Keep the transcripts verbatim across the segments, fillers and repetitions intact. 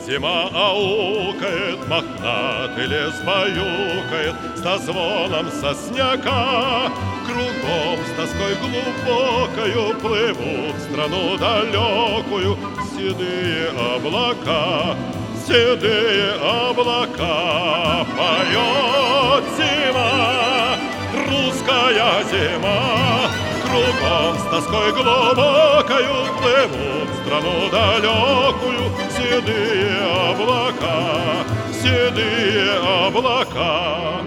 Зима аукает, мохнатый лес баюкает с дозвоном сосняка. Кругом с тоской глубокою плывут в страну далекую седые облака, седые облака. Поет зима, русская зима, кругом с тоской глубокою плывут в страну далекую седые облака, седые облака.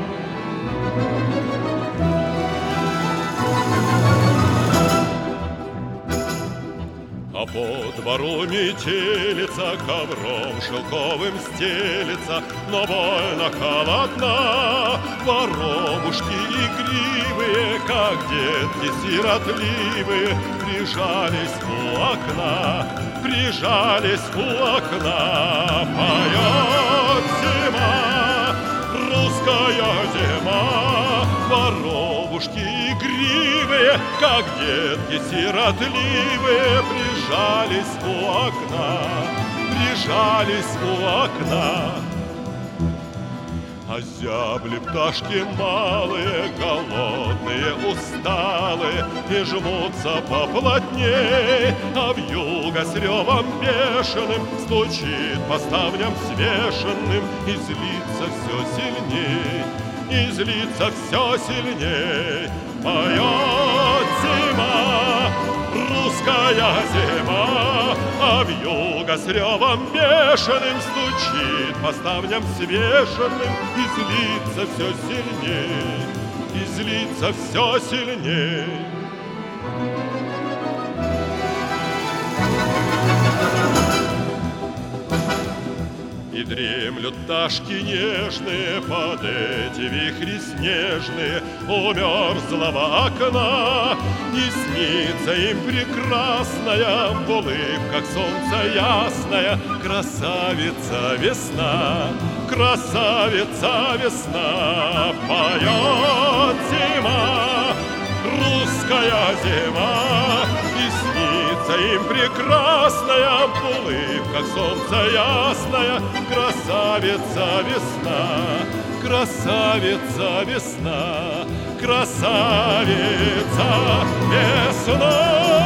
А по двору метелица, ковром шелковым стелится, но больно холодна. Воробушки игривые, как детки сиротливые, прижались у окна, прижались у окна. Поет зима, русская зима, воробушки игривые, как детки сиротливые, прижались у окна, прижались у окна. А зябли пташки малые, голодные, усталые, и жмутся поплотней, а вьюга с ревом бешеным стучит по ставням свешенным, и злится все сильней, и злится все сильней. Поет зима, русская зима, а вьюга с ревом бешеным стучит по ставням свешенным, и злится все сильней, и злится все сильней. И дремлют пташки нежные под эти вихри снежные у мерзлого окна. И снится им прекрасная, в улыбках солнца ясная, красавица весна, красавица весна. Поет зима, русская зима, и снится им прекрасная, в улыбках солнца ясная, красавица весна, красавица весна, красавица весна.